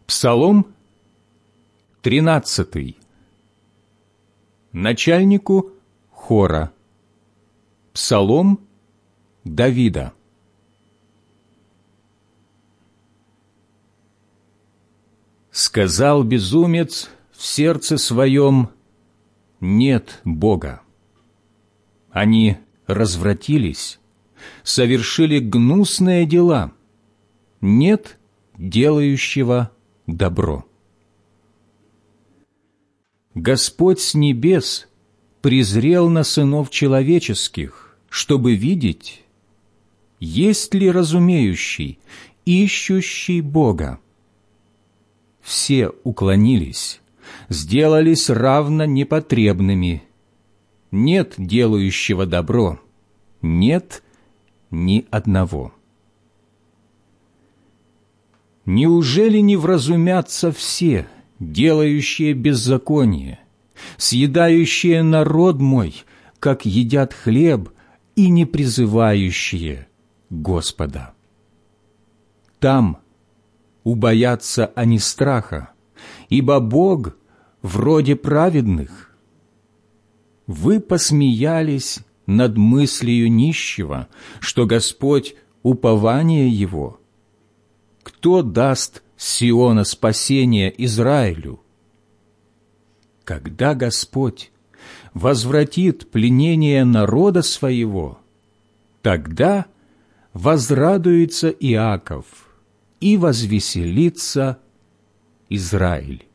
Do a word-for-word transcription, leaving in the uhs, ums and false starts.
Псалом тринадцатый. Начальнику хора. Псалом Давида. Сказал безумец в сердце своем: нет Бога. Они развратились, совершили гнусные дела. Нет делающего добро. Господь с небес презрел на сынов человеческих, чтобы видеть, есть ли разумеющий, ищущий Бога. Все уклонились, сделались равно непотребными. Нет делающего добро, нет ни одного. Неужели не вразумятся все, делающие беззаконие, съедающие народ мой, как едят хлеб, и не призывающие Господа? Там убоятся они страха, ибо Бог вроде праведных. Вы посмеялись над мыслью нищего, что Господь — упование его. Кто даст с Сиона спасение Израилю? Когда Господь возвратит пленение народа своего, тогда возрадуется Иаков и возвеселится Израиль.